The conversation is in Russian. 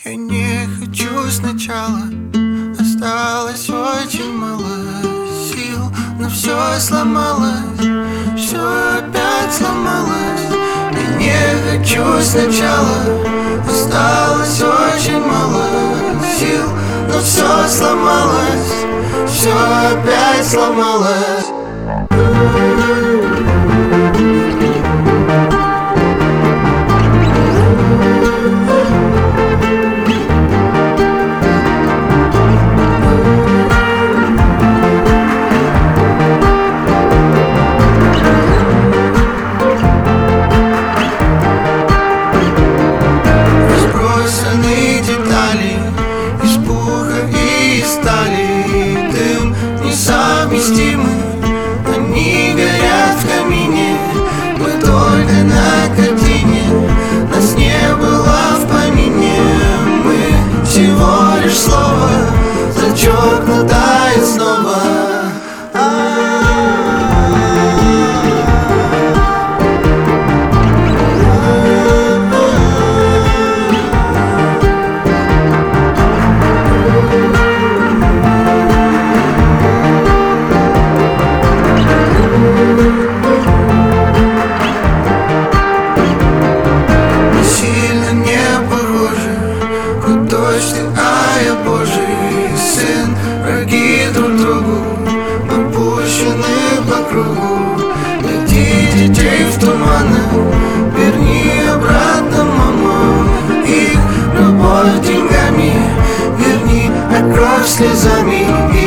Я не хочу сначала. Осталось очень мало сил, но все сломалось, все опять сломалось. Я не хочу сначала. Осталось очень мало сил, но все сломалось, все опять сломалось. Разбросаны детали из пуха и из стали. Дым несовместимый, они горят в камине. Мы только на картине, нас не было в помине. Мы всего лишь слово, зачеркнутое снова. Дождь, а я Божий сын. Враги друг другу, мы пущены по кругу. Найди детей в туманах, верни обратно, мама. Их любовь деньгами верни, а кровь слезами.